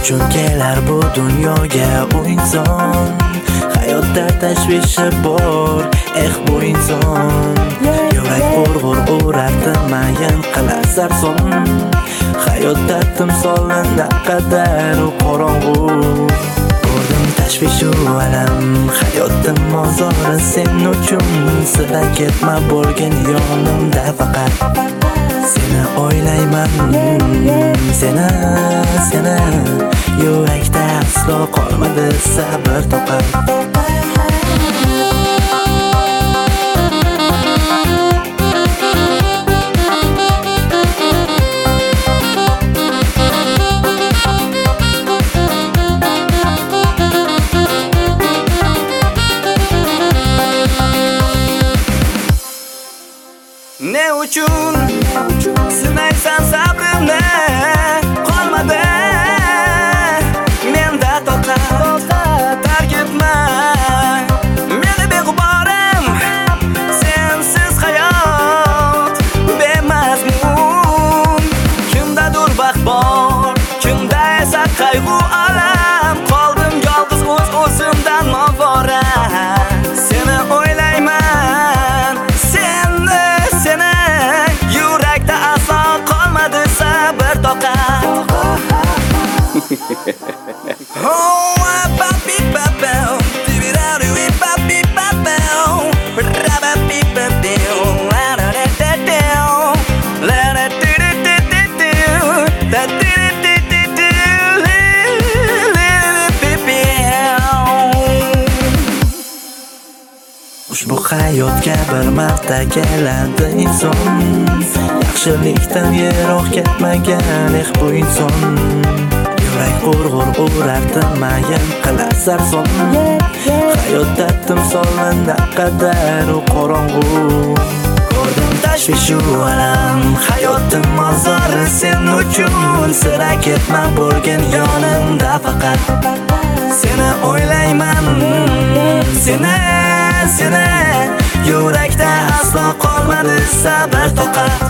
uchun kelar bu dunyoga u inson. Hayotda tashvishi bor, bu inson. Yurak urg'ur urardi mayin qilar sarson. Hayotda timsolni naqadar u qorong'u. Ko'rdim tashvishu alam, hayotda mozori sen uchun. Sira ketma bo'lgin yonimda faqat. Seni o'ylayman, seni yurakda aslo qolmadi sabr toqat. Ne uchun sinaysan sabrimni, qolmadi menda toqat. Tark etma meni beg'uborim, sensiz hayot bemazmun. Kimdadir baxt bor, kimda esa qayg'u alam. Qoldim yolg'iz o'zimdan novora. Seni o'ylayman, seni yurakda aslo qolmadi sabr toqat. Ushbu hayotga bir marta keladi inson. Yaxshilikdan yiroq ketmagan bu inson. Yurak urg'ur urardi mayin qilar sarson. Hayotda timsolni naqadar u qorong'u. Ko'rdim tashvishu alam, hayotning mozori sen uchun. Sira ketma bo'lgin yonimda faqat. Seni o'ylayman, seni yurakda aslo qolmadi sabr toqat.